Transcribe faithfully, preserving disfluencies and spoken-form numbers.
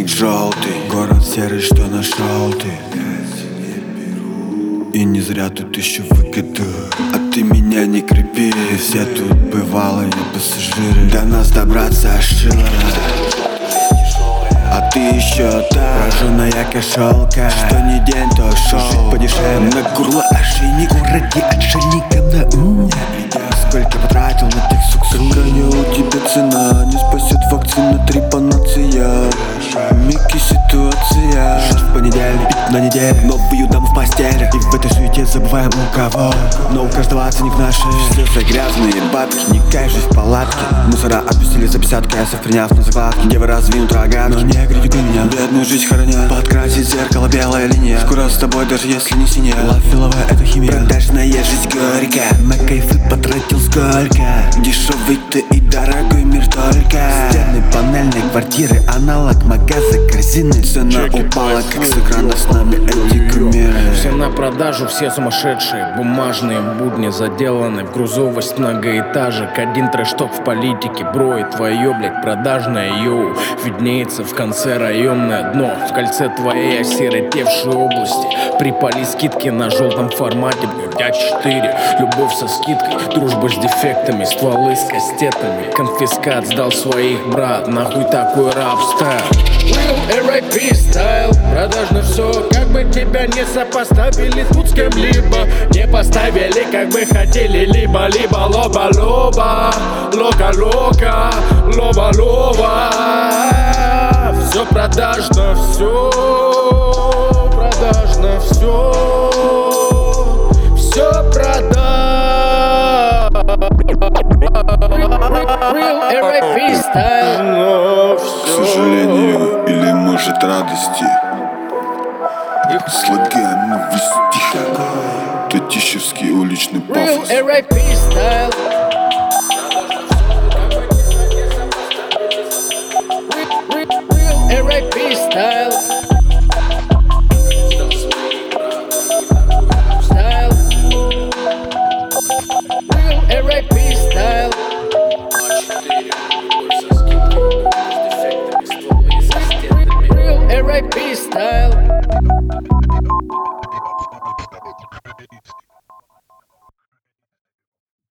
желтый, город серый, что нашел ты. И не зря тут еще выгоду, а ты меня не крепи. Все тут бывалые пассажиры, до нас добраться ошила. А ты еще та прожженная кошелка, что не день, то шоу. Жить подешевле, на горло ошейник, ради отшельника на ум. Сколько потратил на тех сук, какая у тебя цена? Не спасет вакцина, трепанация. Микки ситуация. Жить в понедельник, пить на неделе, новую даму в постели. И в этой суете забываем у кого. Но у каждого ценник наши. Все за грязные бабки, не кажись в палатке. Мусора отпустили за пятьдесят кэсов, приняв на закладки. Где вы раздвинут рога, но не критикуй меня. Бедную жизнь храня, подкрасить зеркало белая линия. Скоро с тобой, даже если не синяя. Лавиловая это химия. Продажная жизнь горька, на кайфы потратил сколько. Дешевый ты и дорогой мир только. Стены панельной квартиры, аналог магаза корзины. Цена упала, как с экрана с нами эти кумиры. Все на продажу, все сумасшедшие. Бумажные будни заделаны в грузовость многоэтажек. Один трэш-ток в политике, бро, и твое, блядь, продажное, йоу. Виднеется в конце районное дно. В кольце твоей осиротевшей области припали скидки на желтом формате, блядь, а четыре. Любовь со скидкой, дружба с дефектами, стволы с кастетами. Конфискат сдал своих брат, нахуй такой рап-стайл. Real эр ай пи стайл, продажно все, как бы тебя не сопоставили тут с кем-либо. Не поставили, как бы хотели, либо-либо. Лоба-лоба, лока-лока, лоба-лоба. Все продажно, все продажно, все, все продажно. Real эр ай пи стайл. К сожалению, или может радости, слагаем весь стих. Татищевский уличный Real пафос. эр ай пи стайл.